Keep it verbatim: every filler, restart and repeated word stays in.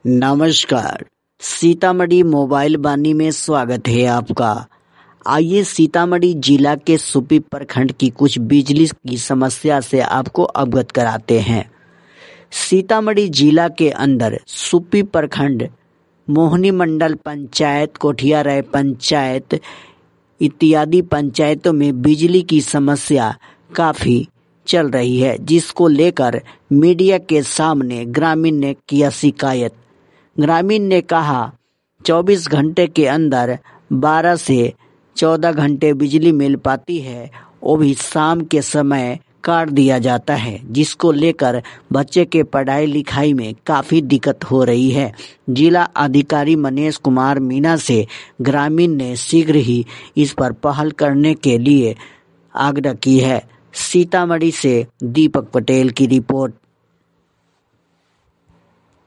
नमस्कार। सीतामढ़ी मोबाइल वाणी में स्वागत है आपका। आइए सीतामढ़ी जिला के सुपी प्रखंड की कुछ बिजली की समस्या से आपको अवगत कराते हैं। सीतामढ़ी जिला के अंदर सुपी प्रखंड, मोहनी मंडल पंचायत, कोठिया राय पंचायत इत्यादि पंचायतों में बिजली की समस्या काफ़ी चल रही है, जिसको लेकर मीडिया के सामने ग्रामीण ने किया शिकायत। ग्रामीण ने कहा चौबीस घंटे के अंदर बारह से चौदह घंटे बिजली मिल पाती है, वो भी शाम के समय काट दिया जाता है, जिसको लेकर बच्चे के पढ़ाई लिखाई में काफ़ी दिक्कत हो रही है। जिला अधिकारी मनीष कुमार मीणा से ग्रामीण ने शीघ्र ही इस पर पहल करने के लिए आग्रह की है। सीतामढ़ी से दीपक पटेल की रिपोर्ट।